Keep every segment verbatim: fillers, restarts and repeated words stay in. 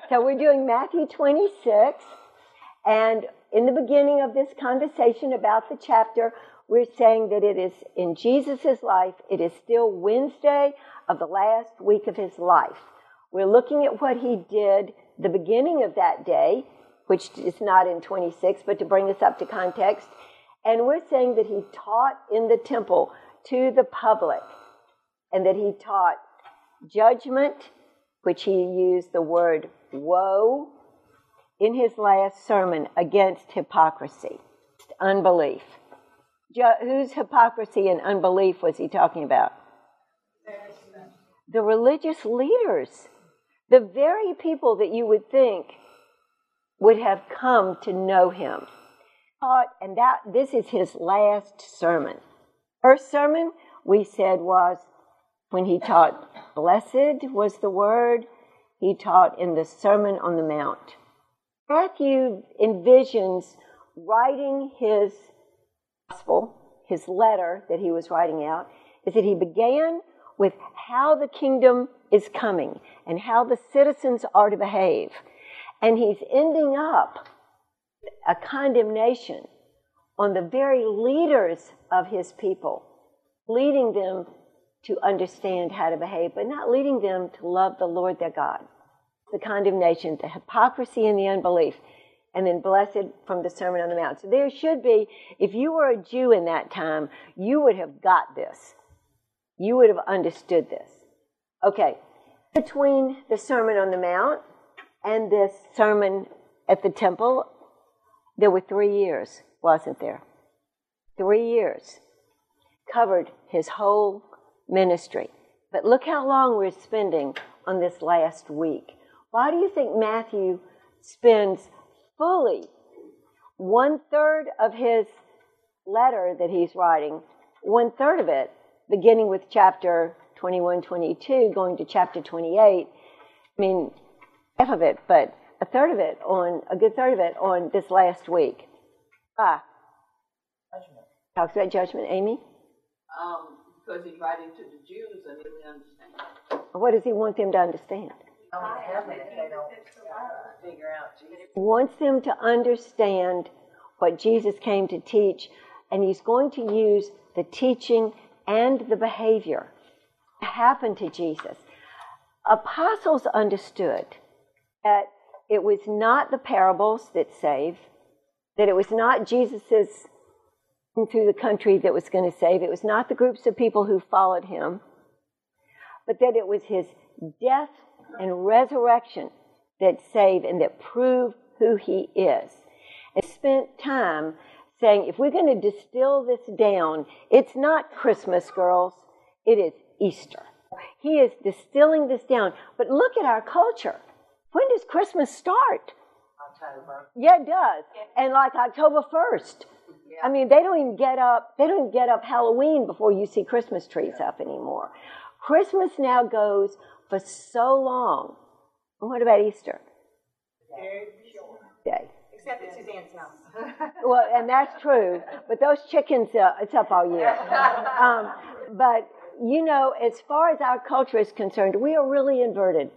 So we're doing Matthew twenty-six, and in the beginning of this conversation about the chapter, we're saying that it is in Jesus' life, it is still Wednesday of the last week of his life. We're looking at what he did the beginning of that day, which is not in twenty-six, but to bring us up to context. And we're saying that he taught in the temple to the public, and that he taught judgment, which he used the word woe in his last sermon against hypocrisy, unbelief. Whose hypocrisy and unbelief was he talking about? The religious leaders, the very people that you would think would have come to know him. And that this is his last sermon. First sermon, we said, was when he taught, blessed was the word, he taught in the Sermon on the Mount. Matthew envisions writing his gospel, his letter that he was writing out, is that he began with how the kingdom is coming and how the citizens are to behave. And he's ending up a condemnation on the very leaders of his people, leading them to understand how to behave, but not leading them to love the Lord their God. The condemnation, the hypocrisy and the unbelief, and then blessed from the Sermon on the Mount. So there should be, if you were a Jew in that time, you would have got this. You would have understood this. Okay, between the Sermon on the Mount and this sermon at the temple, there were three years, wasn't there? Three years. Covered his whole ministry. But look how long we're spending on this last week. Why do you think Matthew spends fully one third of his letter that he's writing, one third of it, beginning with chapter twenty-one, twenty-two, going to chapter twenty-eight, I mean, half of it, but a third of it on, a good third of it on this last week. Ah. Judgment. Talks about judgment, Amy? Um, because he's writing to the Jews and they didn't understand. What does he want them to understand? They don't have it if they don't uh, figure out Jesus. He wants them to understand what Jesus came to teach, and he's going to use the teaching and the behavior that happened to Jesus. Apostles understood that it was not the parables that save, that it was not Jesus's through the country that was going to save. It was not the groups of people who followed him, but that it was his death and resurrection that saved and that proved who he is. And spent time saying, if we're going to distill this down, it's not Christmas, girls, it is Easter. He is distilling this down. But look at our culture. When does Christmas start? October. Yeah, it does. And like October first. I mean, they don't even get up, they don't even get up Halloween before you see Christmas trees up anymore. Christmas now goes for so long. And what about Easter? Very short. Day. Except at Suzanne's house. Well, and that's true. But those chickens, uh, it's up all year. Um, but, you know, as far as our culture is concerned, we are really inverted.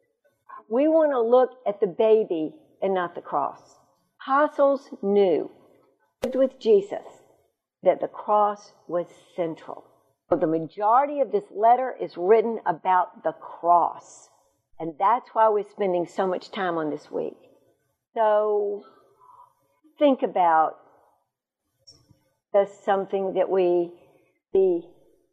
We want to look at the baby and not the cross. Apostles knew with Jesus that the cross was central. So the majority of this letter is written about the cross. And that's why we're spending so much time on this week. So think about does something that we see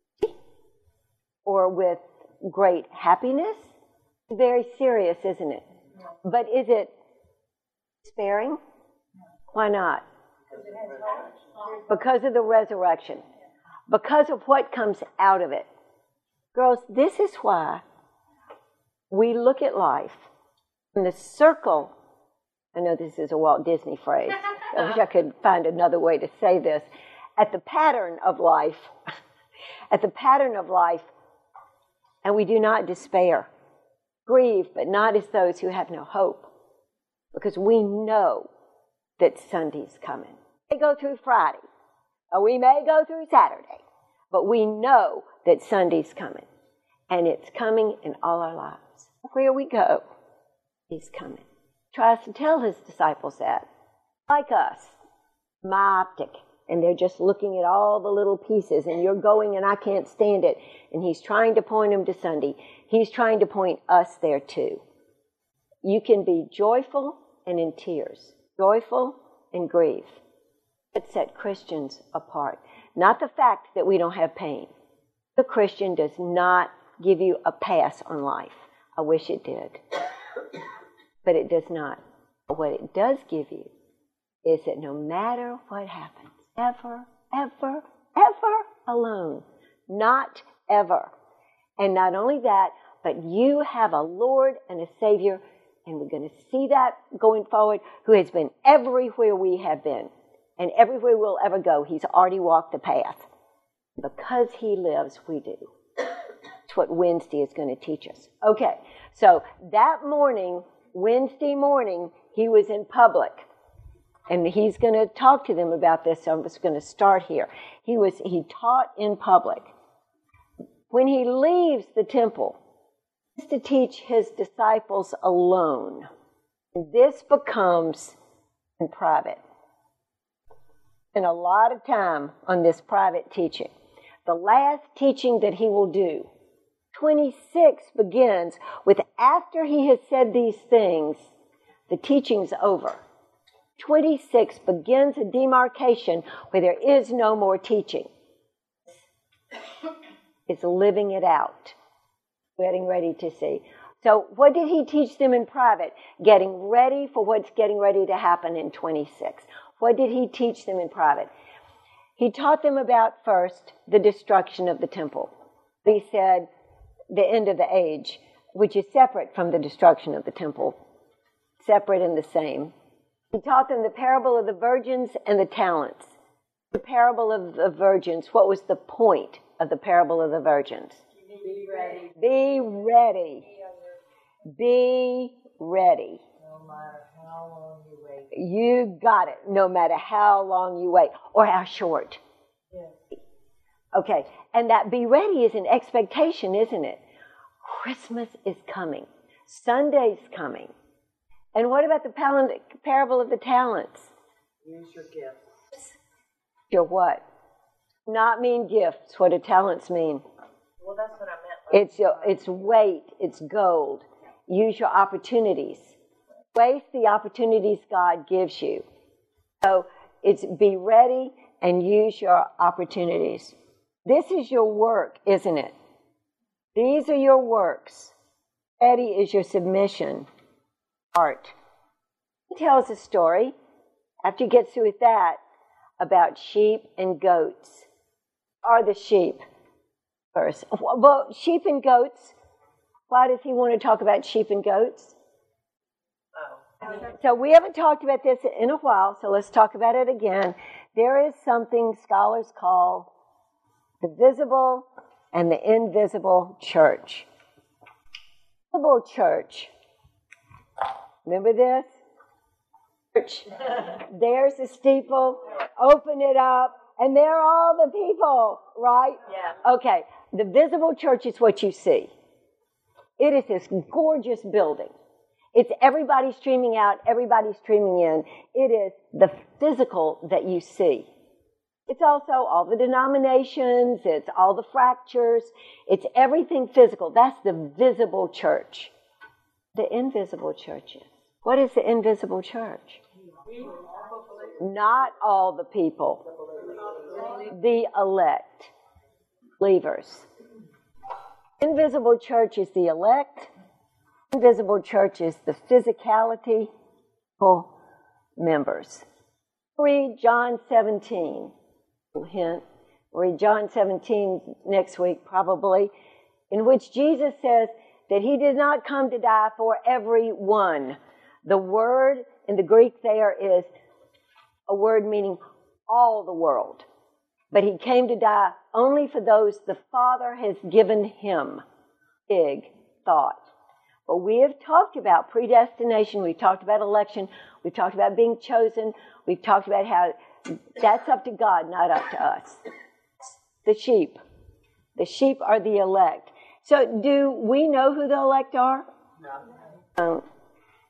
or with great happiness. Very serious, isn't it? But is it sparing? Why not? Because of the resurrection. Because of what comes out of it. Girls, this is why we look at life in the circle. I know this is a Walt Disney phrase. I wish I could find another way to say this. At the pattern of life. At the pattern of life. And we do not despair. Grieve, but not as those who have no hope. Because we know that Sunday's coming. We may go through Friday, or we may go through Saturday, but we know that Sunday's coming, and it's coming in all our lives. Where we go, He's coming. Tries to tell his disciples that. Like us, myopic, and they're just looking at all the little pieces, and you're going and I can't stand it. And he's trying to point them to Sunday. He's trying to point us there too. You can be joyful and in tears, joyful and grieve. That set Christians apart. Not the fact that we don't have pain. The Christian does not give you a pass on life. I wish it did. But it does not. What it does give you is that no matter what happens, ever, ever, ever alone. Not ever. And not only that, but you have a Lord and a Savior, and we're going to see that going forward, who has been everywhere we have been. And everywhere we'll ever go, he's already walked the path. Because he lives, we do. That's what Wednesday is going to teach us. Okay, so that morning, Wednesday morning, he was in public. And he's going to talk to them about this, so I'm just going to start here. He was he taught in public. When he leaves the temple, he's to teach his disciples alone. This becomes in private. And a lot of time on this private teaching. The last teaching that he will do, twenty-six, begins with, after he has said these things, the teaching's over. twenty-six begins a demarcation where there is no more teaching. It's living it out. Getting ready to see. So what did he teach them in private? Getting ready for what's getting ready to happen in twenty-six. What did he teach them in private? He taught them about, first, the destruction of the temple. He said, the end of the age, which is separate from the destruction of the temple. Separate and the same. He taught them the parable of the virgins and the talents. The parable of the virgins, what was the point of the parable of the virgins? Be ready. Be ready. Be ready. No matter how long you wait. You got it. No matter how long you wait. Or how short. Yes. Okay. And that be ready is an expectation, isn't it? Christmas is coming. Sunday's coming. And what about the parable of the talents? Use your gifts. Your what? Not mean gifts. What do talents mean? Well, that's what I meant. It's your, it's weight. It's gold. Use your opportunities. Waste the opportunities God gives you. So it's be ready and use your opportunities. This is your work, isn't it? These are your works. Ready is your submission. Art. He tells a story, after he gets through with that, about sheep and goats. Are the sheep first? Well, sheep and goats. Why does he want to talk about sheep and goats? Oh. So we haven't talked about this in a while, so let's talk about it again. There is something scholars call the visible and the invisible church. Visible church. Remember this? Church. There's the steeple. Open it up. And there are all the people, right? Yeah. Okay. The visible church is what you see. It is this gorgeous building. It's everybody streaming out, everybody streaming in. It is the physical that you see. It's also all the denominations. It's all the fractures. It's everything physical. That's the visible church. The invisible churches. What is the invisible church? Not all the people. The elect. Believers. Invisible church is the elect. Invisible church is the physicality of members. Read John seventeen. Hint. Read John seventeen next week probably, in which Jesus says that he did not come to die for everyone. The word in the Greek there is a word meaning all the world. But he came to die only for those the Father has given him. Big thought. But we have talked about predestination. We've talked about election. We've talked about being chosen. We've talked about how that's up to God, not up to us. The sheep. The sheep are the elect. So do we know who the elect are? No. Um,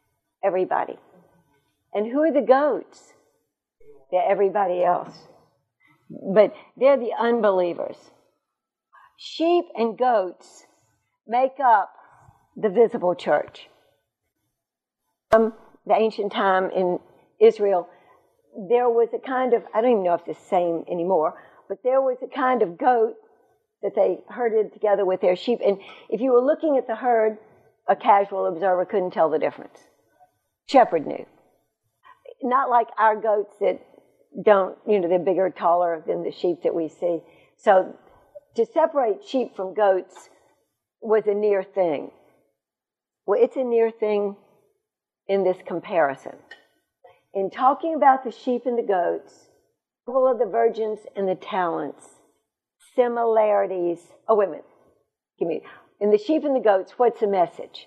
everybody. And who are the goats? They're everybody else. But they're the unbelievers. Sheep and goats make up the visible church. From the ancient time in Israel, there was a kind of, I don't even know if it's the same anymore, but there was a kind of goat that they herded together with their sheep. And if you were looking at the herd, a casual observer couldn't tell the difference. Shepherd knew. Not like our goats that don't, you know, they're bigger, taller than the sheep that we see. So to separate sheep from goats was a near thing. Well, it's a near thing in this comparison. In talking about the sheep and the goats, all of the virgins and the talents, similarities. Oh, wait a minute. Give me. In the sheep and the goats, what's the message?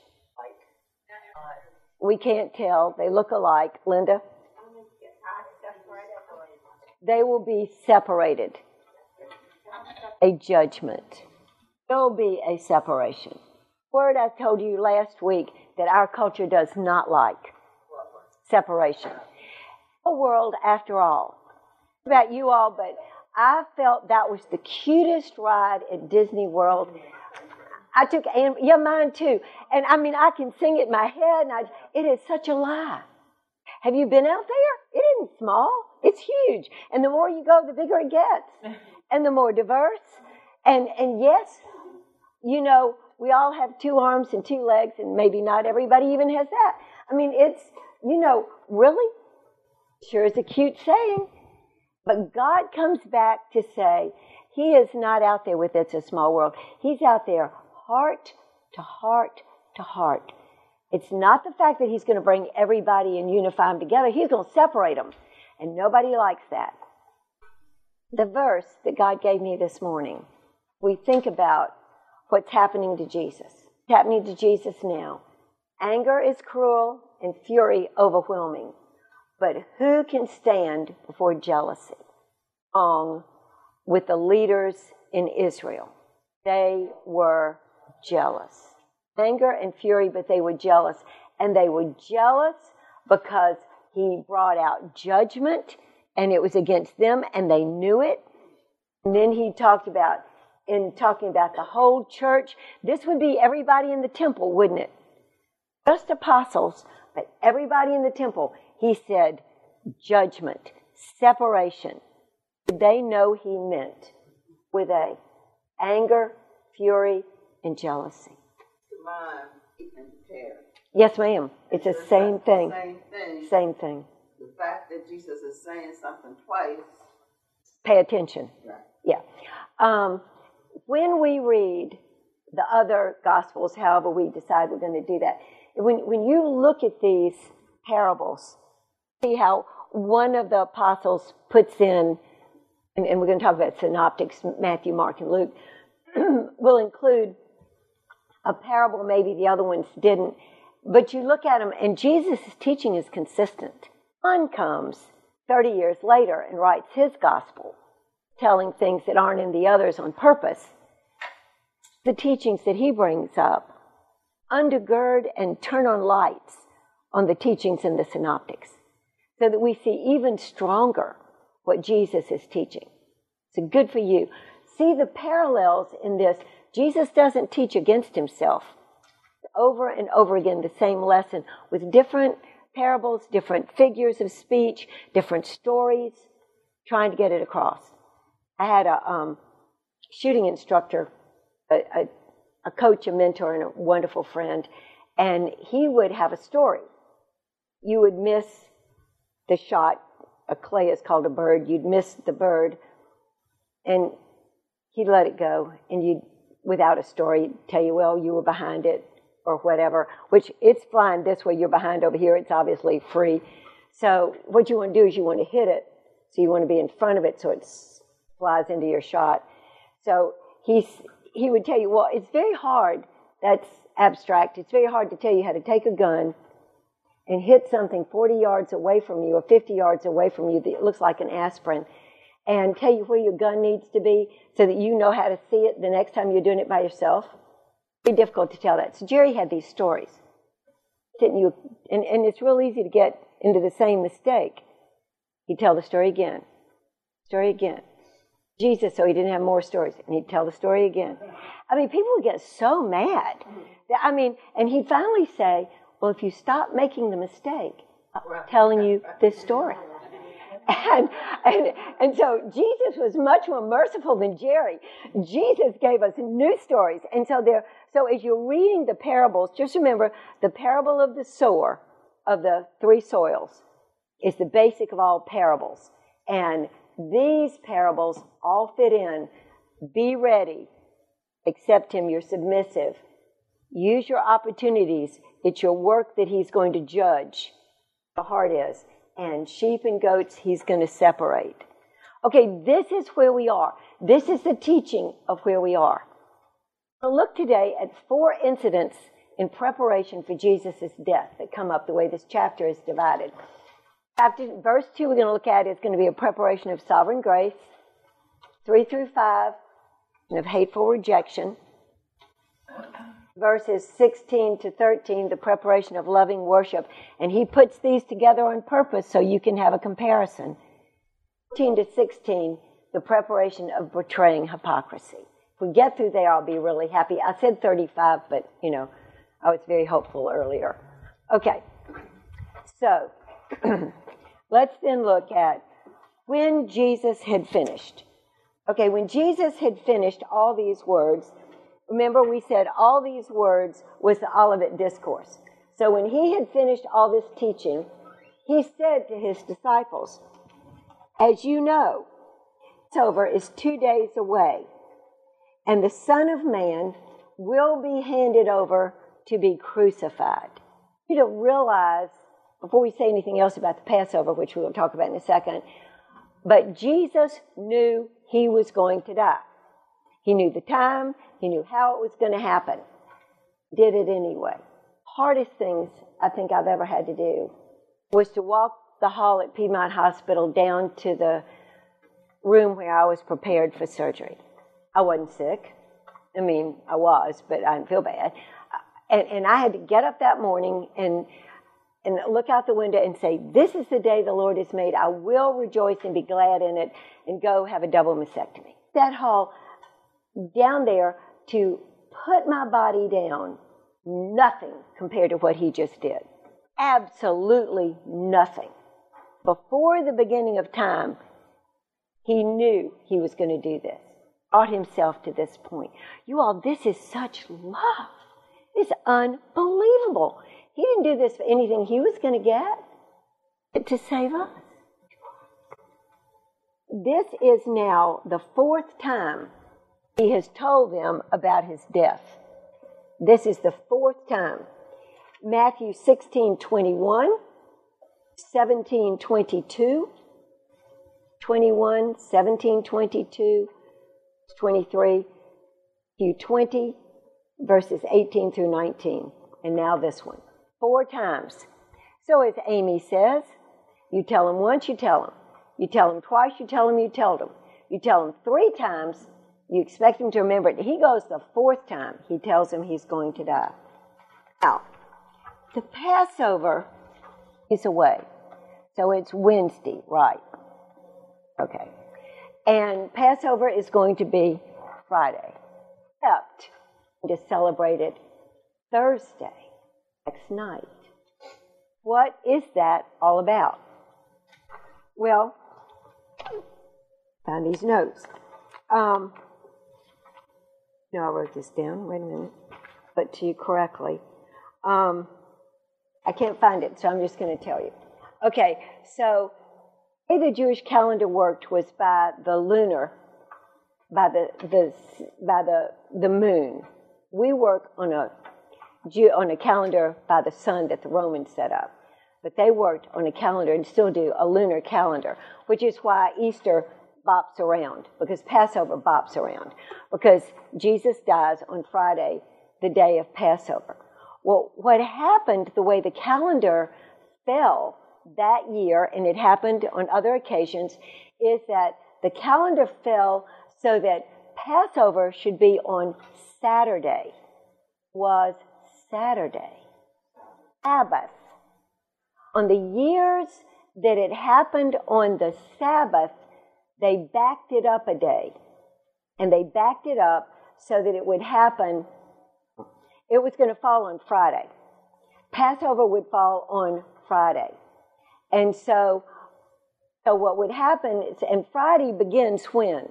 We can't tell. They look alike. Linda? They will be separated. A judgment. There will be a separation. Word I told you last week that our culture does not like. Separation. A world, after all. About you all, but I felt that was the cutest ride at Disney World. I took, and yeah, mine too. And I mean, I can sing it in my head, and I, it is such a lie. Have you been out there? It isn't small. It's huge. And the more you go, the bigger it gets. And the more diverse. And, and yes, you know, we all have two arms and two legs, and maybe not everybody even has that. I mean, it's, you know, really? Sure is a cute saying. But God comes back to say, He is not out there with It's a Small World. He's out there heart to heart to heart. It's not the fact that He's going to bring everybody and unify them together. He's going to separate them. And nobody likes that. The verse that God gave me this morning, we think about what's happening to Jesus. What's happening to Jesus now. Anger is cruel and fury overwhelming. But who can stand before jealousy? Along with the leaders in Israel. They were jealous. Anger and fury, but they were jealous. And they were jealous because He brought out judgment, and it was against them, and they knew it. And then He talked about, in talking about the whole church, this would be everybody in the temple, wouldn't it? Just apostles, but everybody in the temple. He said, judgment, separation. Did they know He meant with a anger, fury, and jealousy? Mind and tear. Yes, ma'am. It's the same thing. Same thing. Same thing. The fact that Jesus is saying something twice. Pay attention. Right. Yeah. Um, when we read the other Gospels, however we decide we're going to do that, when, when you look at these parables, see how one of the apostles puts in, and, and we're going to talk about synoptics, Matthew, Mark, and Luke, will include a parable, maybe the other ones didn't, but you look at them, and Jesus' teaching is consistent. John comes thirty years later and writes his gospel, telling things that aren't in the others on purpose. The teachings that he brings up undergird and turn on lights on the teachings in the synoptics, so that we see even stronger what Jesus is teaching. So good for you. See the parallels in this. Jesus doesn't teach against Himself. Over and over again, the same lesson with different parables, different figures of speech, different stories, trying to get it across. I had a um, shooting instructor, a, a, a coach, a mentor, and a wonderful friend, and he would have a story. You would miss the shot. A clay is called a bird. You'd miss the bird, and he'd let it go, and you'd, without a story, tell you, well, you were behind it, or whatever, which it's flying this way, you're behind over here, it's obviously free. So what you want to do is you want to hit it, so you want to be in front of it so it flies into your shot. So he's, he would tell you, well, it's very hard, that's abstract, it's very hard to tell you how to take a gun and hit something forty yards away from you or fifty yards away from you that looks like an aspirin, and tell you where your gun needs to be so that you know how to see it the next time you're doing it by yourself. Very difficult to tell that. So Jerry had these stories. Didn't you? And, and it's real easy to get into the same mistake. He'd tell the story again, story again. Jesus, so he didn't have more stories, and he'd tell the story again. I mean, people would get so mad. That, I mean, and he'd finally say, well, if you stop making the mistake, I'm telling you this story. And, and, and so Jesus was much more merciful than Jerry. Jesus gave us new stories. And so there, so as you're reading the parables, just remember the parable of the sower, of the three soils, is the basic of all parables. And these parables all fit in. Be ready. Accept him. You're submissive. Use your opportunities. It's your work that he's going to judge. The heart is. And sheep and goats he's going to separate. Okay, this is where we are. This is the teaching of where we are. We'll look today at four incidents in preparation for Jesus' death that come up the way this chapter is divided. Chapter, verse two we're going to look at is going to be a preparation of sovereign grace. Three through five, and of hateful rejection. Verses sixteen to thirteen, the preparation of loving worship. And he puts these together on purpose so you can have a comparison. fourteen to sixteen, the preparation of betraying hypocrisy. If we get through there, I'll be really happy. I said thirty-five, but, you know, I was very hopeful earlier. Okay, so let's then look at when Jesus had finished. Okay, when Jesus had finished all these words, remember we said all these words was the Olivet Discourse. So when he had finished all this teaching, he said to his disciples, as you know, Passover is two days away, and the Son of Man will be handed over to be crucified. You don't realize, before we say anything else about the Passover, which we will talk about in a second, but Jesus knew he was going to die. He knew the time. He knew how it was going to happen. Did it anyway. Hardest things I think I've ever had to do was to walk the hall at Piedmont Hospital down to the room where I was prepared for surgery. I wasn't sick. I mean, I was, but I didn't feel bad. And, and I had to get up that morning and and look out the window and say, this is the day the Lord has made. I will rejoice and be glad in it, and go have a double mastectomy. That hall, down there, to put my body down, nothing compared to what he just did. Absolutely nothing. Before the beginning of time, he knew he was going to do this. Brought himself to this point. You all, this is such love. It's unbelievable. He didn't do this for anything he was going to get, but to save us. This is now the fourth time he has told them about his death. This is the fourth time. Matthew sixteen twenty-one, seventeen twenty-two, twenty-one, seventeen twenty-two, twenty-three, Matthew twenty, verses eighteen through nineteen. And now this one. Four times. So as Amy says, you tell him once, you tell him. You tell him twice, you tell him you told him. You tell him three times, you expect him to remember it. He goes the fourth time, he tells him he's going to die. Now, the Passover is away. So it's Wednesday, right? Okay. And Passover is going to be Friday. Except to celebrate it Thursday, next night. What is that all about? Well, found these notes. Um, no, I wrote this down. Wait a minute. But to you correctly. Um, I can't find it, so I'm just going to tell you. Okay, so the way the Jewish calendar worked was by the lunar, by the the by the the moon. We work on a on a calendar by the sun that the Romans set up. But they worked on a calendar and still do a lunar calendar, which is why Easter bops around, because Passover bops around, because Jesus dies on Friday, the day of Passover. Well, what happened, the way the calendar fell that year, and it happened on other occasions, is that the calendar fell so that Passover should be on Saturday. Was Saturday. Sabbath. On the years that it happened on the Sabbath, they backed it up a day. And they backed it up so that it would happen, it was going to fall on Friday. Passover would fall on Friday. And so, so what would happen is, and Friday begins when?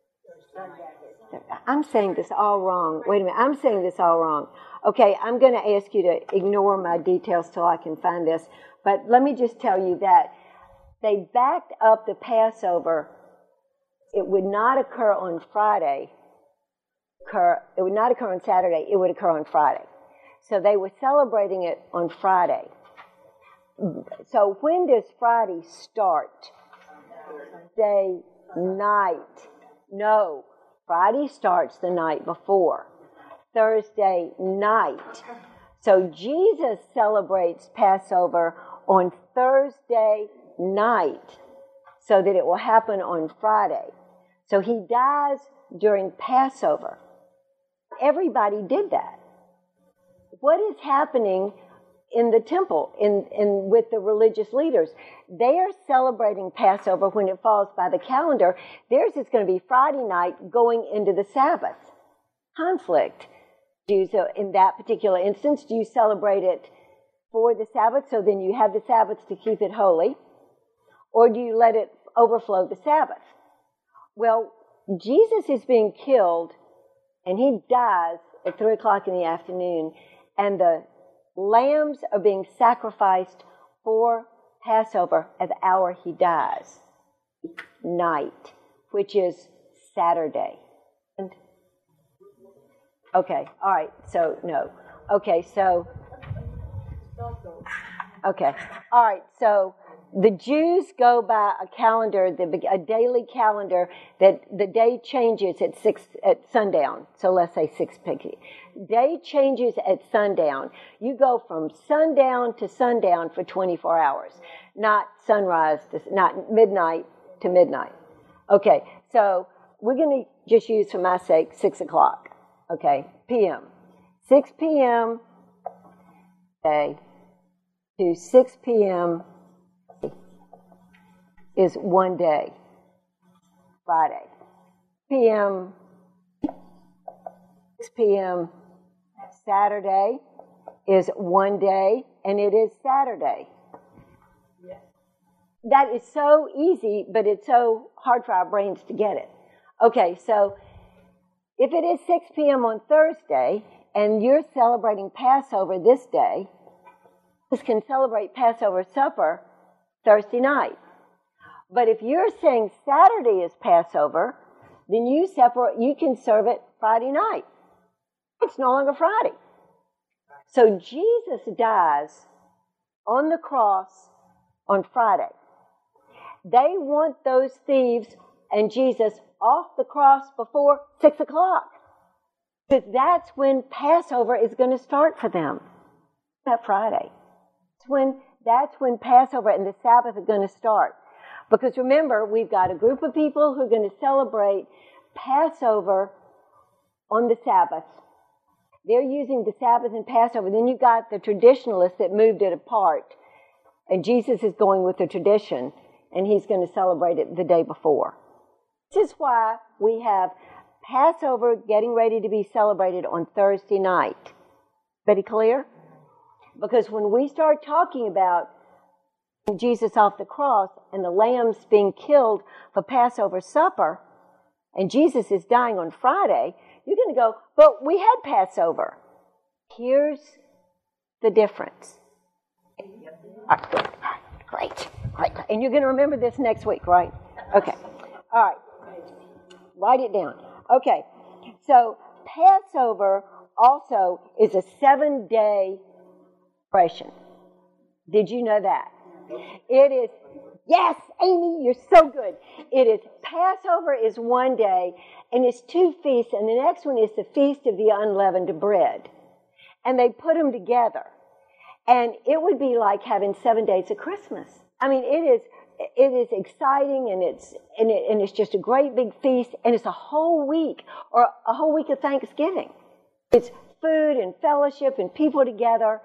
I'm saying this all wrong. Wait a minute, I'm saying this all wrong. Okay, I'm going to ask you to ignore my details till I can find this. But let me just tell you that they backed up the Passover. It would not occur on Friday. Occur, it would not occur on Saturday. It would occur on Friday. So they were celebrating it on Friday. So when does Friday start? Thursday night. No, Friday starts the night before. Thursday night. So Jesus celebrates Passover on Thursday night so that it will happen on Friday. So he dies during Passover. Everybody did that. What is happening in the temple, in, in with the religious leaders? They are celebrating Passover when it falls by the calendar. Theirs is going to be Friday night going into the Sabbath. Conflict. Do you, so in that particular instance, do you celebrate it for the Sabbath, so then you have the Sabbath to keep it holy? Or do you let it overflow the Sabbath? Well, Jesus is being killed, and he dies at three o'clock in the afternoon, and the lambs are being sacrificed for Passover at the hour he dies, night, which is Saturday. And, okay, all right, so no. Okay, so, okay, all right, so the Jews go by a calendar, a daily calendar, that the day changes at six at sundown. So let's say six p.m. Day changes at sundown. You go from sundown to sundown for twenty-four hours, not sunrise to not midnight to midnight. Okay, so we're going to just use, for my sake, six o'clock. Okay, p.m. six p.m. Okay, to six p.m. is one day, Friday. P M, six p.m. Saturday is one day, and it is Saturday. Yes. That is so easy, but it's so hard for our brains to get it. Okay, so if it is six p.m. on Thursday, and you're celebrating Passover this day, you can celebrate Passover supper Thursday night. But if you're saying Saturday is Passover, then you separate, you can serve it Friday night. It's no longer Friday. So Jesus dies on the cross on Friday. They want those thieves and Jesus off the cross before six o'clock. Because that's when Passover is going to start for them. That Friday. It's when, that's when Passover and the Sabbath are going to start. Because remember, we've got a group of people who are going to celebrate Passover on the Sabbath. They're using the Sabbath and Passover. Then you've got the traditionalists that moved it apart. And Jesus is going with the tradition, and he's going to celebrate it the day before. This is why we have Passover getting ready to be celebrated on Thursday night. Pretty clear? Because when we start talking about Jesus off the cross and the lambs being killed for Passover supper, and Jesus is dying on Friday, you're going to go, but we had Passover. Here's the difference. All right, good. All right, great. Great. And you're going to remember this next week, right? Okay. All right. Write it down. Okay. So Passover also is a seven-day celebration. Did you know that? It is, yes, Amy, you're so good. It is, Passover is one day, and it's two feasts, and the next one is the Feast of the Unleavened Bread. And they put them together. And it would be like having seven days of Christmas. I mean, it is it is exciting, and it's and, it, and it's just a great big feast, and it's a whole week, or a whole week of Thanksgiving. It's food and fellowship and people together.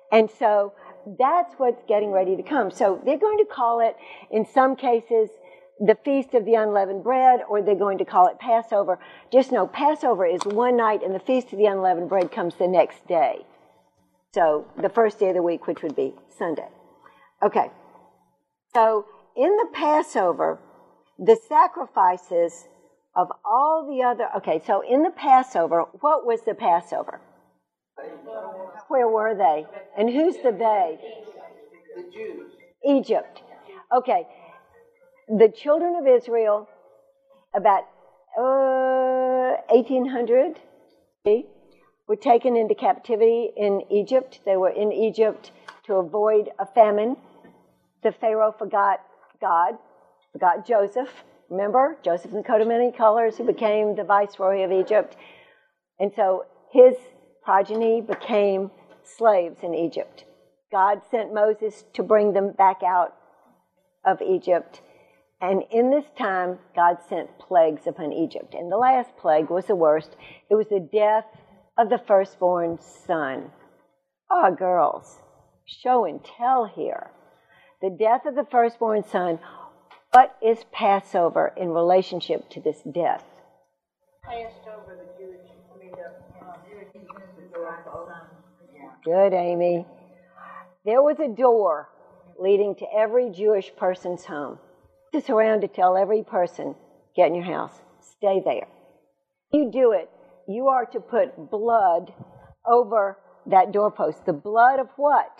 And so that's what's getting ready to come. So they're going to call it, in some cases, the Feast of the Unleavened Bread, or they're going to call it Passover. Just know, Passover is one night, and the Feast of the Unleavened Bread comes the next day. So the first day of the week, which would be Sunday. Okay. So in the Passover, the sacrifices of all the other... Okay, so in the Passover, what was the Passover? Where were they? And who's the they? The Jews. Egypt. Okay. The children of Israel, about uh, eighteen hundred, were taken into captivity in Egypt. They were in Egypt to avoid a famine. The Pharaoh forgot God, forgot Joseph. Remember? Joseph in the coat of many colors, who became the viceroy of Egypt. And so his progeny became slaves in Egypt. God sent Moses to bring them back out of Egypt. And in this time, God sent plagues upon Egypt. And the last plague was the worst. It was the death of the firstborn son. Oh, girls, show and tell here. The death of the firstborn son. What is Passover in relationship to this death? Passed over the Jewish, I mean, the uh, Jewish the door. Good, Amy. There was a door leading to every Jewish person's home. It's around to tell every person, get in your house, stay there. You do it, you are to put blood over that doorpost. The blood of what?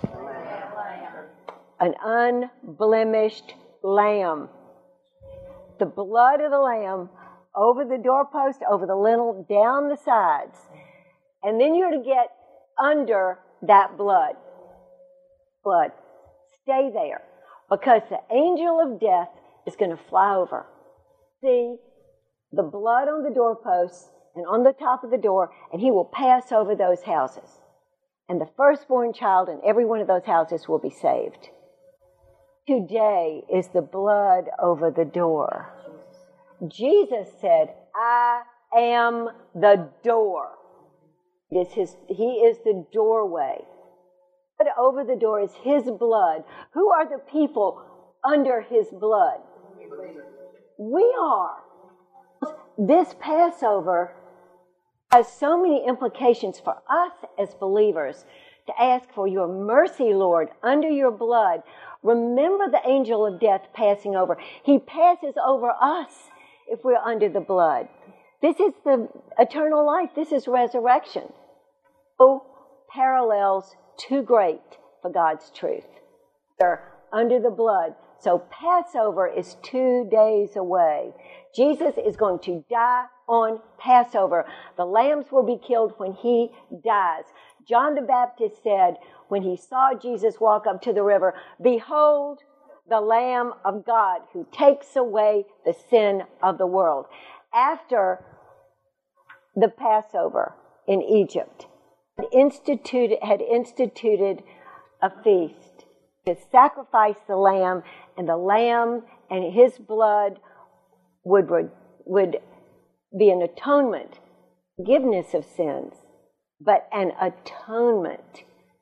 An unblemished lamb. The blood of the lamb over the doorpost, over the lintel, down the sides. And then you're to get under that blood. Blood. Stay there. Because the angel of death is going to fly over. See the blood on the doorposts and on the top of the door, and he will pass over those houses. And the firstborn child in every one of those houses will be saved. Today is the blood over the door. Jesus said, I am the door. It is his, he is the doorway. But over the door is his blood. Who are the people under his blood? We are. This Passover has so many implications for us as believers to ask for your mercy, Lord, under your blood. Remember the angel of death passing over. He passes over us if we're under the blood. This is the eternal life. This is resurrection. Oh, parallels too great for God's truth. They're under the blood. So Passover is two days away. Jesus is going to die on Passover. The lambs will be killed when he dies. John the Baptist said when he saw Jesus walk up to the river, behold the Lamb of God who takes away the sin of the world. After the Passover in Egypt, instituted, had instituted a feast to sacrifice the lamb, and the lamb and his blood would, would be an atonement, forgiveness of sins, but an atonement.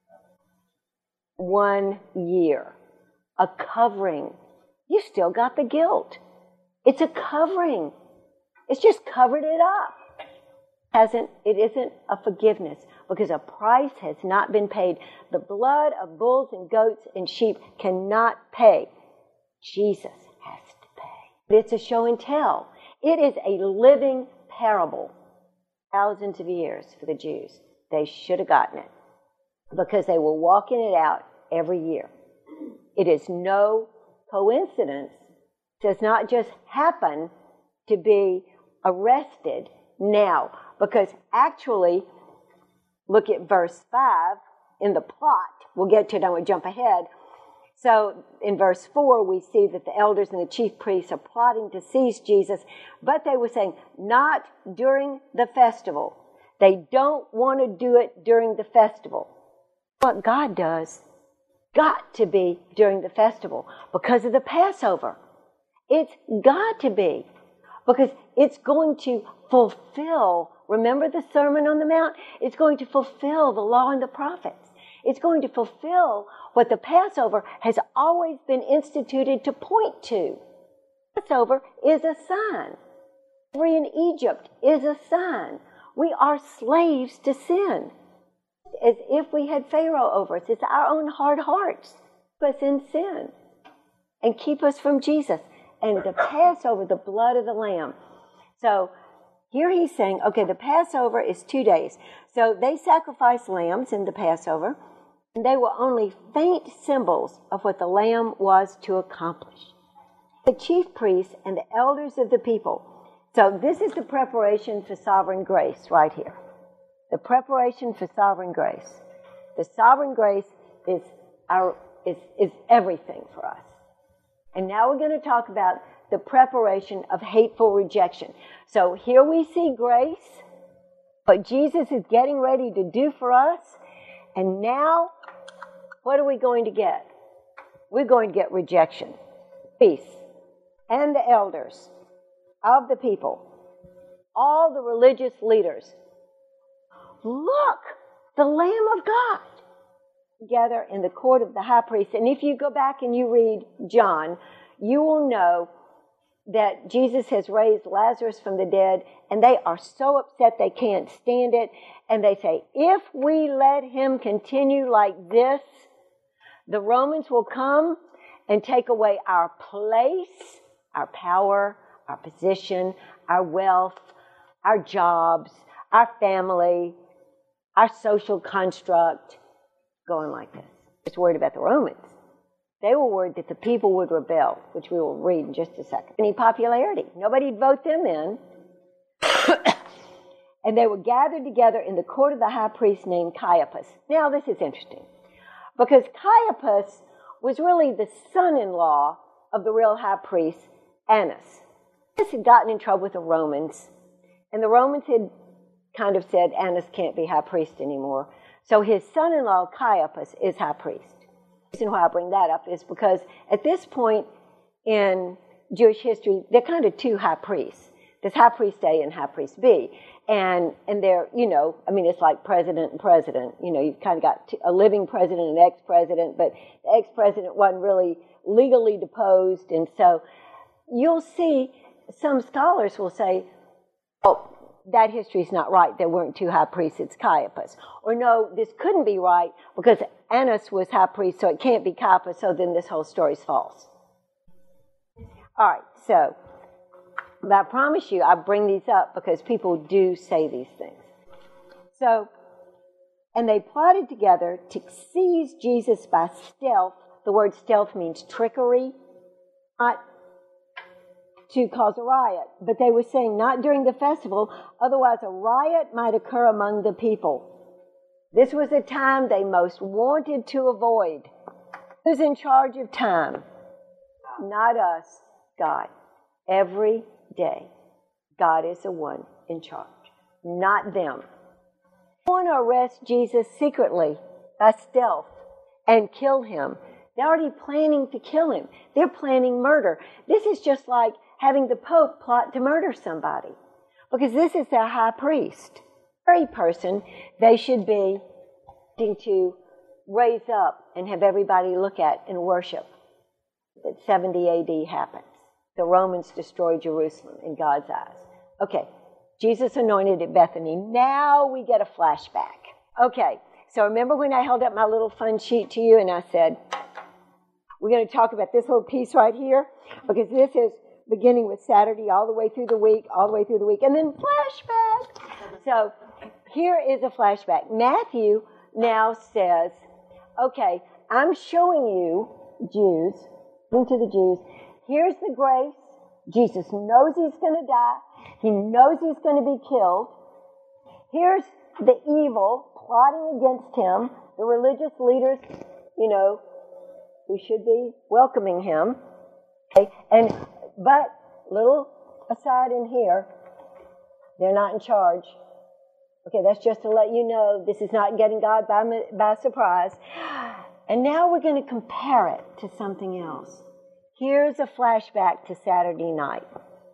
One year, a covering. You still got the guilt. It's a covering. It's just covered it up. Hasn't, it isn't a forgiveness because a price has not been paid. The blood of bulls and goats and sheep cannot pay. Jesus has to pay. It's a show and tell. It is a living parable. Thousands of years for the Jews. They should have gotten it because they were walking it out every year. It is no coincidence. It does not just happen to be arrested now. Because actually, look at verse five in the plot. We'll get to it, I'm going to jump ahead. So in verse four, we see that the elders and the chief priests are plotting to seize Jesus, but they were saying, not during the festival. They don't want to do it during the festival. What God does, got to be during the festival because of the Passover. It's got to be because it's going to fulfill. Remember the Sermon on the Mount? It's going to fulfill the law and the prophets. It's going to fulfill what the Passover has always been instituted to point to. Passover is a sign. Slavery in Egypt is a sign. We are slaves to sin. As if we had Pharaoh over us. It's our own hard hearts. Keep us in sin. And keep us from Jesus. And the Passover, the blood of the Lamb. So here he's saying, okay, the Passover is two days. So they sacrificed lambs in the Passover. And they were only faint symbols of what the Lamb was to accomplish. The chief priests and the elders of the people. So this is the preparation for sovereign grace right here. The preparation for sovereign grace. The sovereign grace is our is, is everything for us. And now we're going to talk about the preparation of hateful rejection. So here we see grace, what Jesus is getting ready to do for us. And now, what are we going to get? We're going to get rejection. Peace. And the elders of the people, all the religious leaders. Look, the Lamb of God, together in the court of the high priest. And if you go back and you read John, you will know that Jesus has raised Lazarus from the dead, and they are so upset they can't stand it. And they say, if we let him continue like this, the Romans will come and take away our place, our power, our position, our wealth, our jobs, our family, our social construct, going like this. It's worried about the Romans. They were worried that the people would rebel, which we will read in just a second. Any popularity. Nobody'd vote them in. And they were gathered together in the court of the high priest named Caiaphas. Now, this is interesting, because Caiaphas was really the son-in-law of the real high priest, Annas. Annas had gotten in trouble with the Romans, and the Romans had kind of said Annas can't be high priest anymore. So his son-in-law, Caiaphas, is high priest. The reason why I bring that up is because at this point in Jewish history, they're kind of two high priests. There's high priest A and high priest B. And and they're, you know, I mean, it's like president and president. You know, you've kind of got a living president and an ex-president, but the ex-president wasn't really legally deposed. And so you'll see some scholars will say, oh, that history's not right. There weren't two high priests. It's Caiaphas. Or no, this couldn't be right because Annas was high priest, so it can't be Caiaphas, so then this whole story's false. All right, so, but I promise you, I bring these up because people do say these things. So, and they plotted together to seize Jesus by stealth. The word stealth means trickery, not to cause a riot. But they were saying not during the festival, otherwise a riot might occur among the people. This was a time they most wanted to avoid. Who's in charge of time? Not us, God. Every day, God is the one in charge, not them. They want to arrest Jesus secretly by stealth and kill him. They're already planning to kill him. They're planning murder. This is just like having the Pope plot to murder somebody, because this is their high priest. The very person they should be to raise up and have everybody look at and worship. That seventy A D happens. The Romans destroyed Jerusalem in God's eyes. Okay, Jesus anointed at Bethany. Now we get a flashback. Okay, so remember when I held up my little fun sheet to you and I said, we're going to talk about this little piece right here, because this is beginning with Saturday all the way through the week, all the way through the week, and then flashback. So here is a flashback. Matthew now says, okay, I'm showing you, Jews, into the Jews, here's the grace. Jesus knows he's going to die. He knows he's going to be killed. Here's the evil plotting against him. The religious leaders, you know, who should be welcoming him. Okay? And but little aside in here, they're not in charge. Okay, that's just to let you know this is not getting God by by surprise. And now we're going to compare it to something else. Here's a flashback to Saturday night.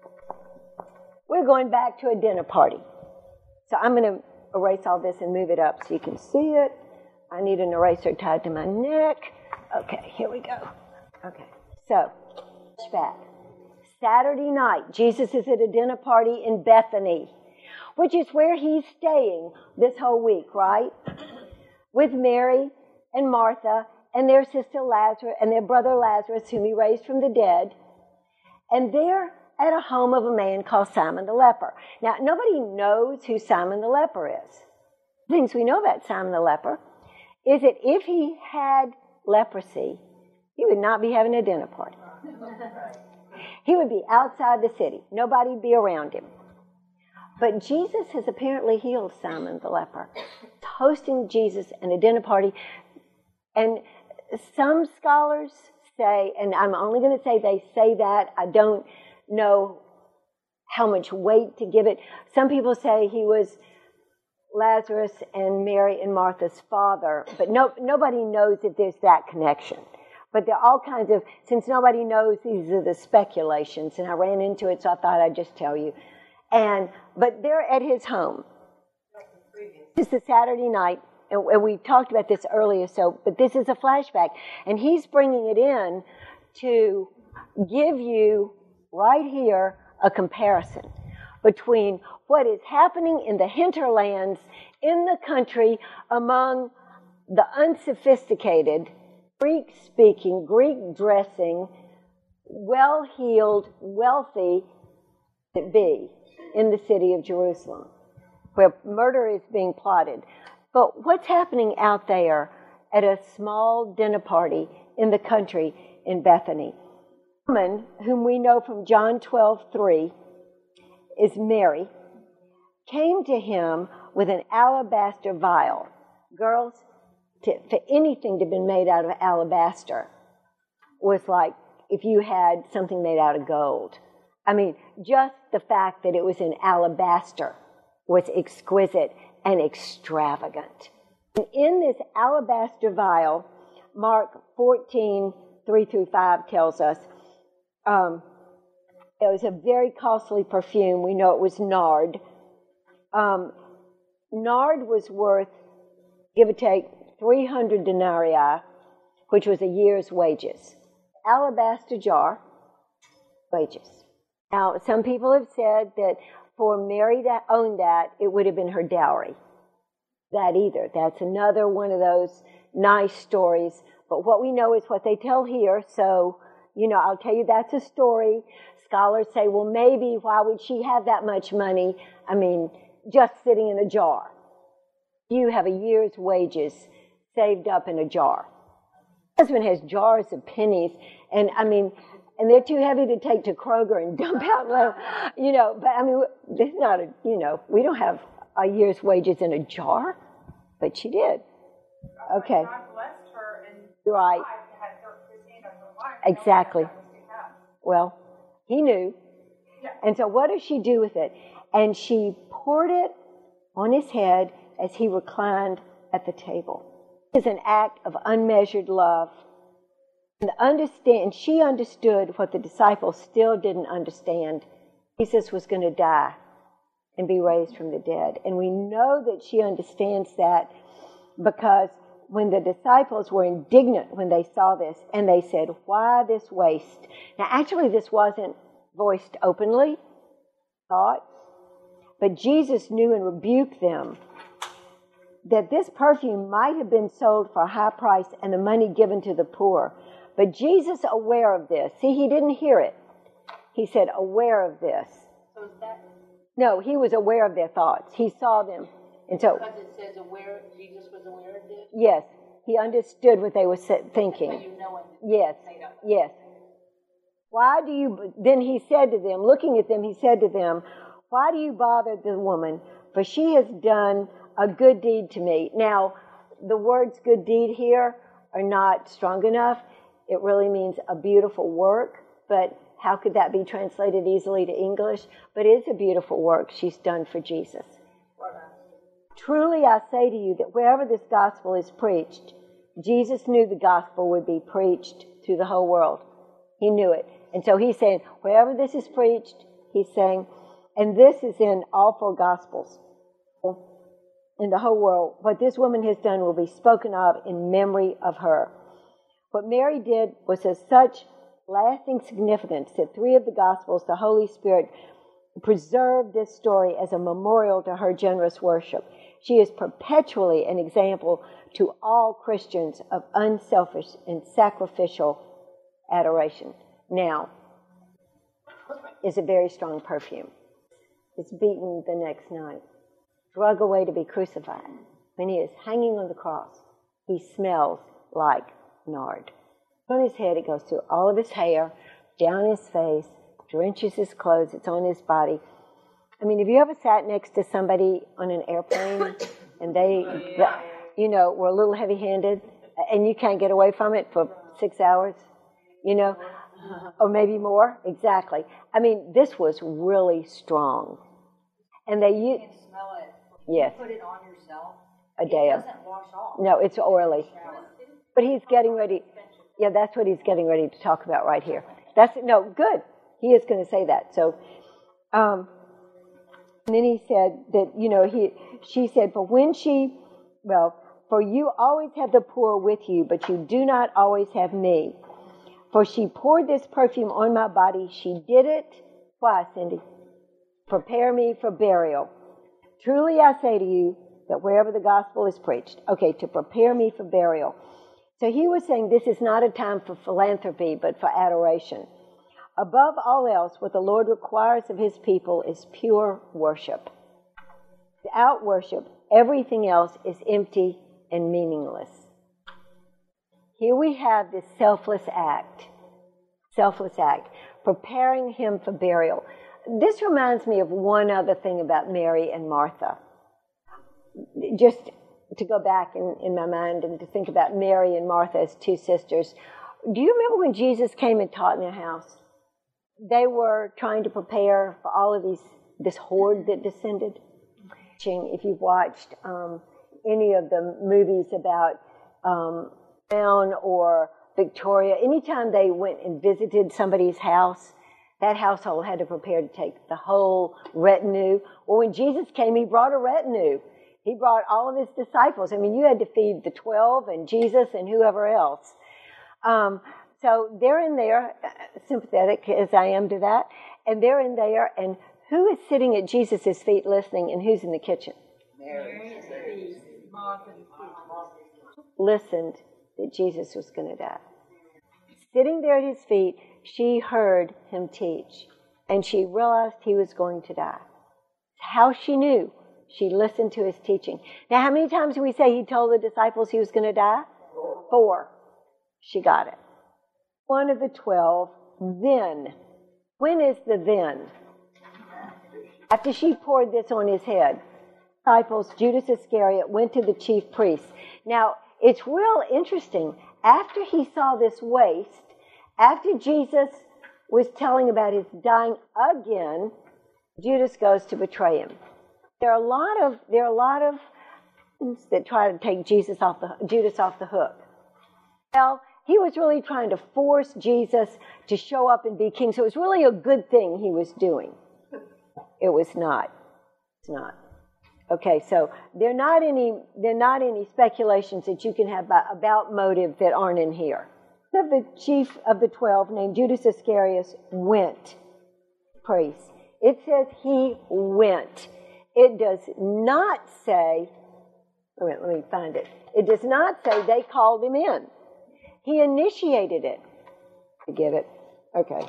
We're going back to a dinner party. So I'm going to erase all this and move it up so you can see it. I need an eraser tied to my neck. Okay, here we go. Okay, so, flashback. Saturday night, Jesus is at a dinner party in Bethany, which is where he's staying this whole week, right? With Mary and Martha and their sister Lazarus and their brother Lazarus, whom he raised from the dead. And they're at a home of a man called Simon the leper. Now, nobody knows who Simon the leper is. Things we know about Simon the leper is that if he had leprosy, he would not be having a dinner party. He would be outside the city. Nobody would be around him. But Jesus has apparently healed Simon the leper, hosting Jesus in a dinner party. And some scholars say, and I'm only going to say they say that, I don't know how much weight to give it. Some people say he was Lazarus and Mary and Martha's father, but no, nobody knows if there's that connection. But there are all kinds of, since nobody knows, these are the speculations, and I ran into it, so I thought I'd just tell you. And but they're at his home. This is the Saturday night, and we talked about this earlier, so, but this is a flashback. And he's bringing it in to give you, right here, a comparison between what is happening in the hinterlands, in the country, among the unsophisticated, Greek-speaking, Greek-dressing, well-heeled, wealthy that be in the city of Jerusalem, where murder is being plotted. But what's happening out there at a small dinner party in the country in Bethany? A woman whom we know from John twelve three is Mary, came to him with an alabaster vial. Girls, to, for anything to have been made out of alabaster was like if you had something made out of gold. I mean, just the fact that it was in alabaster was exquisite and extravagant. And in this alabaster vial, Mark fourteen, three through five tells us, um, it was a very costly perfume. We know it was nard. Um, nard was worth, give or take, three hundred denarii, which was a year's wages. Alabaster jar, wages. Now, some people have said that for Mary to own that, it would have been her dowry. That either. That's another one of those nice stories. But what we know is what they tell here. So, you know, I'll tell you that's a story. Scholars say, well, maybe why would she have that much money? I mean, just sitting in a jar. You have a year's wages saved up in a jar. My husband has jars of pennies, and I mean, and they're too heavy to take to Kroger and dump out, you know, but I mean, there's not a, you know, we don't have a year's wages in a jar, but she did. Okay. God blessed her and right. had fifteen of her life. Exactly. Well, he knew. Yeah. And so what does she do with it? And she poured it on his head as he reclined at the table. It is an act of unmeasured love. And understand, she understood what the disciples still didn't understand. Jesus was going to die and be raised from the dead. And we know that she understands that because when the disciples were indignant when they saw this, and they said, why this waste? Now, actually, this wasn't voiced openly, thought, but Jesus knew and rebuked them that this perfume might have been sold for a high price and the money given to the poor. But Jesus, aware of this, see, he didn't hear it. He said, aware of this. So is that? No, he was aware of their thoughts. He saw them. And so, Because it says aware, Jesus was aware of this? yes, he understood what they were thinking. So you know it. Yes, yes. Why do you, then he said to them, looking at them, he said to them, why do you bother the woman? For she has done a good deed to me. Now, the words good deed here are not strong enough. It really means a beautiful work, but how could that be translated easily to English? But it is a beautiful work she's done for Jesus. Truly I say to you that wherever this gospel is preached, Jesus knew the gospel would be preached to the whole world. He knew it. And so he's saying, wherever this is preached, he's saying, and this is in all four gospels. in the whole world. What this woman has done will be spoken of in memory of her. What Mary did was of such lasting significance that three of the Gospels, the Holy Spirit, preserved this story as a memorial to her generous worship. She is perpetually an example to all Christians of unselfish and sacrificial adoration. Now, is a very strong perfume. It's beaten the next night, drug away to be crucified. When he is hanging on the cross, he smells like nard. On his head, it goes through all of his hair, down his face, drenches his clothes, it's on his body. I mean, have you ever sat next to somebody on an airplane and they, yeah. you know, were a little heavy-handed and you can't get away from it for six hours, you know, or maybe more? Exactly. I mean, this was really strong. And they You can smell it. Yes. You put it on yourself. A day It of. doesn't wash off. No, it's oily. But he's getting ready. Yeah, that's what he's getting ready to talk about right here. That's no good. He is going to say that. So, um, and then he said that, you know, he, she said, for when she, well, for you always have the poor with you, but you do not always have me. For she poured this perfume on my body. She did it. Why, Cindy? Prepare me for burial. Truly I say to you that wherever the gospel is preached, okay, to prepare me for burial. So he was saying this is not a time for philanthropy, but for adoration. Above all else, what the Lord requires of his people is pure worship. Without worship, everything else is empty and meaningless. Here we have this selfless act, selfless act, preparing him for burial. This reminds me of one other thing about Mary and Martha. Just to go back in, in my mind and to think about Mary and Martha as two sisters. Do you remember when Jesus came and taught in their house? They were trying to prepare for all of these, this horde that descended. If you've watched um, any of the movies about um, Crown or Victoria, anytime they went and visited somebody's house, that household had to prepare to take the whole retinue. Well, when Jesus came, he brought a retinue. He brought all of his disciples. I mean, you had to feed the twelve and Jesus and whoever else. Um, so they're in there, sympathetic as I am to that, and they're in there, and who is sitting at Jesus' feet listening, and who's in the kitchen? Mary. Listened that Jesus was going to die. Sitting there at his feet, she heard him teach, and she realized he was going to die. How she knew. She listened to his teaching. Now, how many times do we say he told the disciples he was going to die? Four. She got it. One of the twelve, then. When is the then? After she poured this on his head, disciples, Judas Iscariot, went to the chief priests. Now, it's real interesting. After he saw this waste, after Jesus was telling about his dying again, Judas goes to betray him. There are a lot of there are a lot of that try to take Jesus off the Judas off the hook. Well, he was really trying to force Jesus to show up and be king. So it was really a good thing he was doing. It was not. It's not. Okay, so there are not any there are not any speculations that you can have about, about motive that aren't in here. One of the chief of the twelve, named Judas Iscariot, went. Priest. It says he went. It does not say, wait, let me find it. It does not say they called him in. He initiated it. You get it? Okay.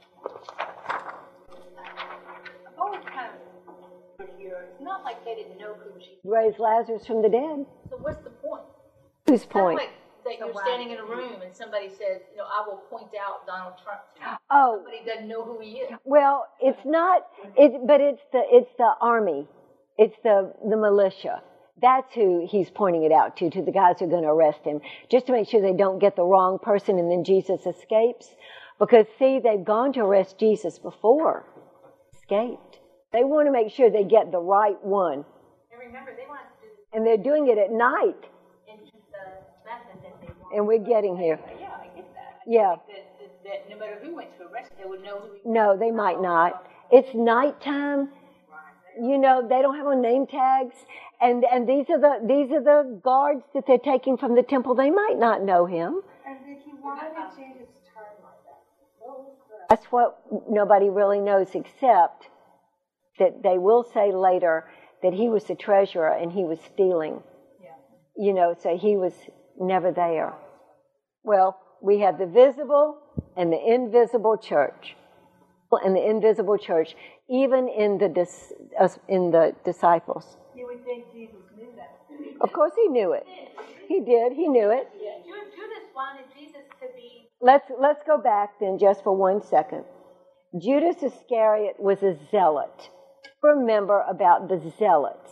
I've always kind of here. It's not like they didn't know who she was. Raised Lazarus from the dead. So what's the point? Whose Kind of point? like that you're standing in a room and somebody says, you know, I will point out Donald Trump to you. Oh, Somebody doesn't know who he is. well, it's not. It, but it's the it's the army. It's the the militia. That's who he's pointing it out to, to the guys who are going to arrest him, just to make sure they don't get the wrong person and then Jesus escapes. Because, see, they've gone to arrest Jesus before, escaped. They want to make sure they get the right one. And remember, they want to do this And they're doing it at night. into the method that they want. And we're getting here. Yeah, I get that. I Yeah. think that, that, that no matter who went to arrest, they would know who he was. No, they might not. It's nighttime. You know, they don't have on name tags, and and these are the these are the guards that they're taking from the temple. They might not know him. And Vicky, why did Jesus turn like that? What was the... That's what nobody really knows, except that they will say later that he was the treasurer and he was stealing. Yeah. You know, so he was never there. Well, we have the visible and the invisible church. And the invisible church, even in the dis, uh, in the disciples. You would think Jesus knew that. Of course he knew it. He did. He knew it. Judas wanted Jesus to be... Let's, let's go back then just for one second. Judas Iscariot was a zealot. Remember about the zealots.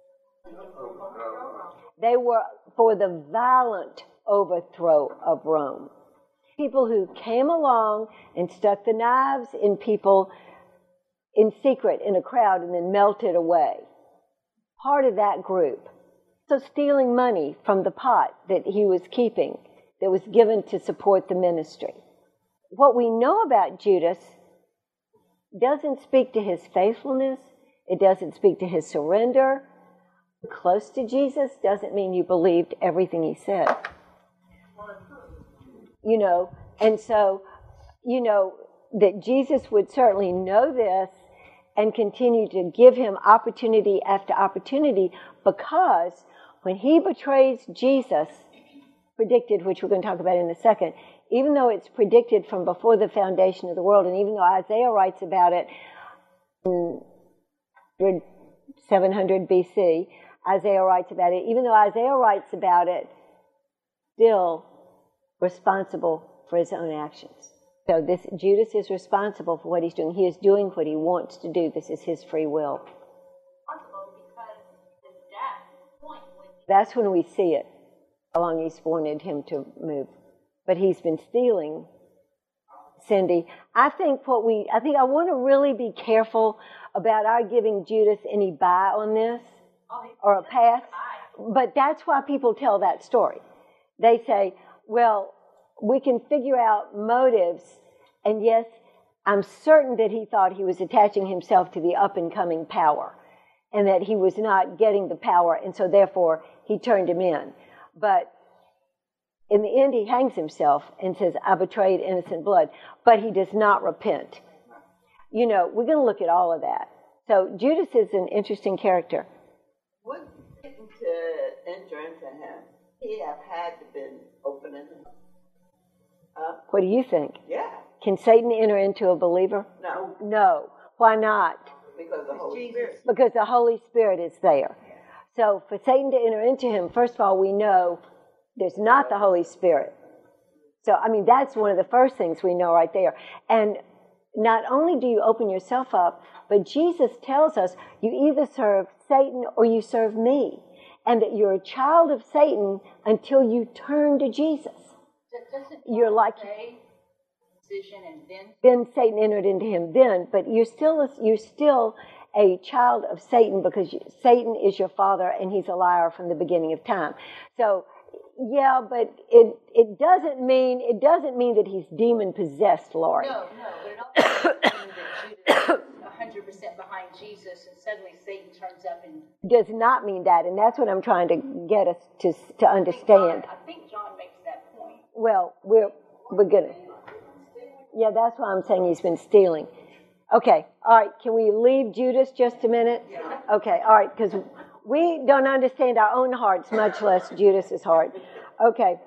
They were for the violent overthrow of Rome. People who came along and stuck the knives in people in secret in a crowd and then melted away. Part of that group. So stealing money from the pot that he was keeping that was given to support the ministry. What we know about Judas doesn't speak to his faithfulness. It doesn't speak to his surrender. Close to Jesus doesn't mean you believed everything he said. You know, and so, you know, that Jesus would certainly know this and continue to give him opportunity after opportunity, because when he betrays Jesus, predicted, which we're going to talk about in a second, even though it's predicted from before the foundation of the world, and even though Isaiah writes about it in seven hundred B C, Isaiah writes about it, even though Isaiah writes about it, still responsible for his own actions. So this Judas is responsible for what he's doing. He is doing what he wants to do. This is his free will. That's when we see it, how long he's wanted him to move. But he's been stealing, Cindy. I think what we, I think I want to really be careful about our giving Judas any buy on this or a pass. But that's why people tell that story. They say, well, we can figure out motives, and yes, I'm certain that he thought he was attaching himself to the up-and-coming power, and that he was not getting the power, and so therefore he turned him in. But in the end, he hangs himself and says, I betrayed innocent blood, but he does not repent. You know, we're going to look at all of that. So Judas is an interesting character. Would to enter into him, he have had to been opening him up. What do you think? Yeah. Can Satan enter into a believer? No. No. Why not? Because the Holy Spirit. Because the Holy Spirit is there. So for Satan to enter into him, first of all, we know there's not the Holy Spirit. So, I mean, that's one of the first things we know right there. And not only do you open yourself up, but Jesus tells us you either serve Satan or you serve me. And that you're a child of Satan until you turn to Jesus. You're like decision and then then Satan entered into him then, but you're still a, you're still a child of Satan, because you, Satan is your father and he's a liar from the beginning of time. So yeah, but it it doesn't mean it doesn't mean that he's demon possessed, Laurie. No, no, but it also doesn't mean that Judas is one hundred percent behind Jesus and suddenly Satan turns up and does not mean that, and that's what I'm trying to get us to to understand. I think John, I think John makes that point. Well, we're we're gonna. Yeah, that's why I'm saying he's been stealing. Okay, all right. Can we leave Judas just a minute? Okay, all right, because we don't understand our own hearts, much less Judas's heart. Okay.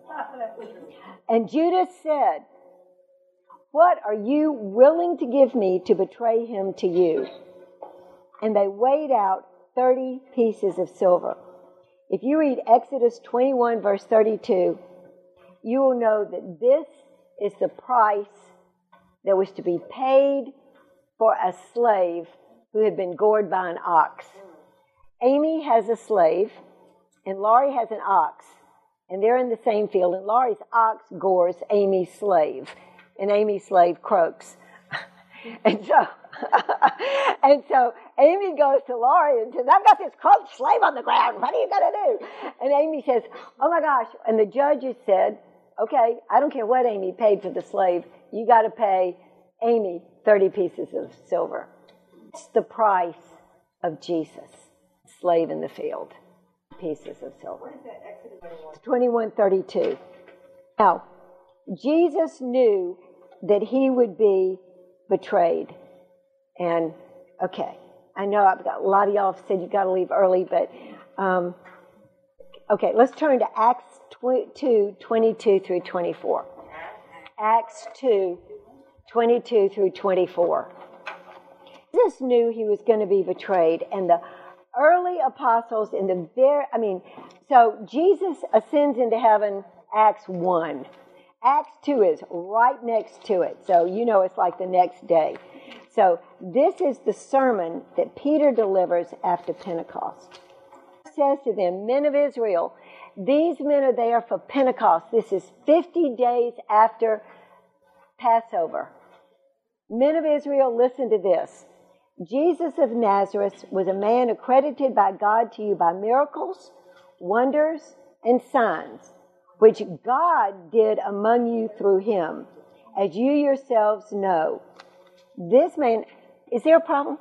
And Judas said, "What are you willing to give me to betray him to you?" And they weighed out thirty pieces of silver. If you read Exodus twenty-one, verse thirty-two, you will know that this is the price that was to be paid for a slave who had been gored by an ox. Amy has a slave, and Laurie has an ox, and they're in the same field, and Laurie's ox gores Amy's slave, and Amy's slave croaks. and so, and so Amy goes to Laurie and says, I've got this croaked slave on the ground. What are you going to do? And Amy says, oh my gosh. And the judges said, okay, I don't care what Amy paid for the slave. You got to pay Amy thirty pieces of silver. It's the price of Jesus, slave in the field, pieces of silver. twenty-one thirty-two. Now, Jesus knew that he would be betrayed. And, okay, I know I've got a lot of y'all have said you've got to leave early, but, um, okay, let's turn to Acts two, twenty-two through twenty-four. Acts two, twenty-two through twenty-four. Jesus knew he was going to be betrayed, and the early apostles in the very, I mean, so Jesus ascends into heaven, Acts one. Acts two is right next to it, so you know it's like the next day. So this is the sermon that Peter delivers after Pentecost. He says to them, men of Israel, these men are there for Pentecost. This is fifty days after Passover. Men of Israel, listen to this. Jesus of Nazareth was a man accredited by God to you by miracles, wonders, and signs, which God did among you through him, as you yourselves know. This man, is there a problem?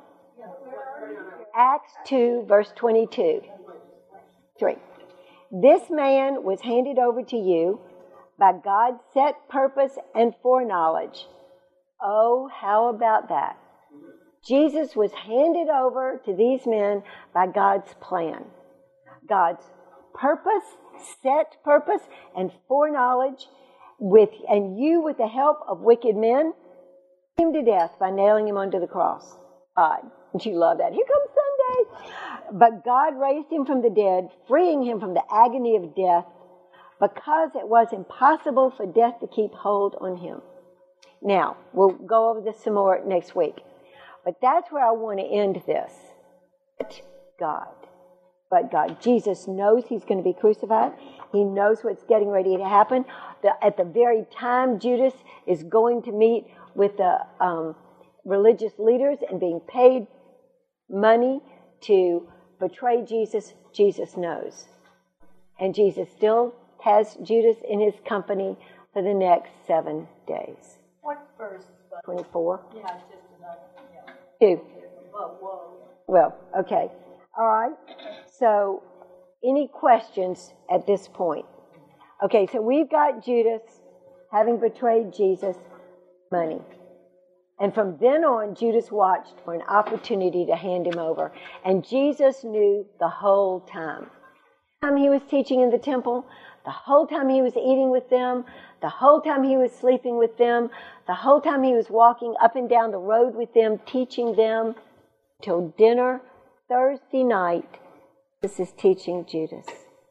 Acts two, verse twenty-two. Three. This man was handed over to you by God's set purpose and foreknowledge. Oh, how about that? Jesus was handed over to these men by God's plan. God's purpose, set purpose, and foreknowledge, with, and you with the help of wicked men, him to death by nailing him onto the cross. God, don't you love that? Here comes Sunday. But God raised him from the dead, freeing him from the agony of death, because it was impossible for death to keep hold on him. Now, we'll go over this some more next week. But that's where I want to end this. But God. But God. Jesus knows he's going to be crucified. He knows what's getting ready to happen. The, at the very time Judas is going to meet with the um, religious leaders and being paid money to betray Jesus, Jesus knows. And Jesus still has Judas in his company for the next seven days. What verse? twenty-four. Yeah, just another. Yeah. Two. Whoa, whoa. Well, okay. All right. So, any questions at this point? Okay, so we've got Judas having betrayed Jesus, money. And from then on, Judas watched for an opportunity to hand him over. And Jesus knew the whole time. The whole time he was teaching in the temple, the whole time he was eating with them, the whole time he was sleeping with them, the whole time he was walking up and down the road with them, teaching them, till dinner Thursday night, this is teaching Judas.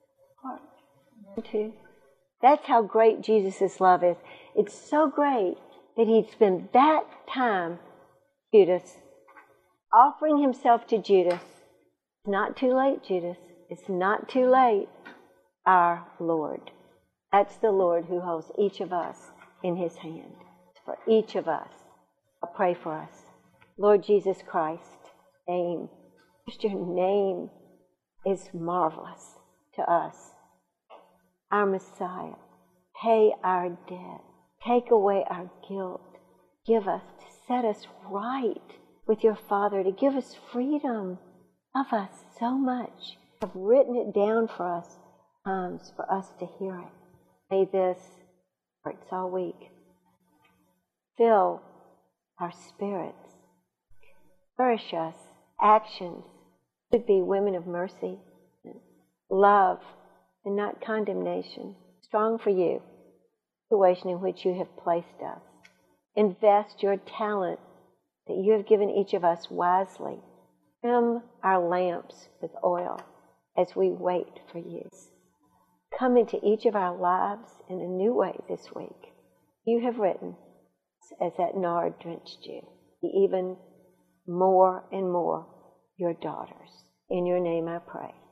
One, two. That's how great Jesus' love is. It's so great that he'd spend that time, Judas, offering himself to Judas. It's not too late, Judas. It's not too late. Our Lord. That's the Lord who holds each of us in his hand. It's for each of us. I'll pray for us. Lord Jesus Christ, name. Just your name is marvelous to us. Our Messiah. Pay our debt. Take away our guilt. Give us, to set us right with your Father, to give us freedom. Love us so much. Have written it down for us, times for us to hear it. May this, it's all week, fill our spirits, nourish us, actions should be women of mercy, love, and not condemnation. Strong for you, situation in which you have placed us. Invest your talent that you have given each of us wisely. Trim our lamps with oil as we wait for you. Come into each of our lives in a new way this week. You have written, as that nard drenched you, be even more and more your daughters. In your name I pray.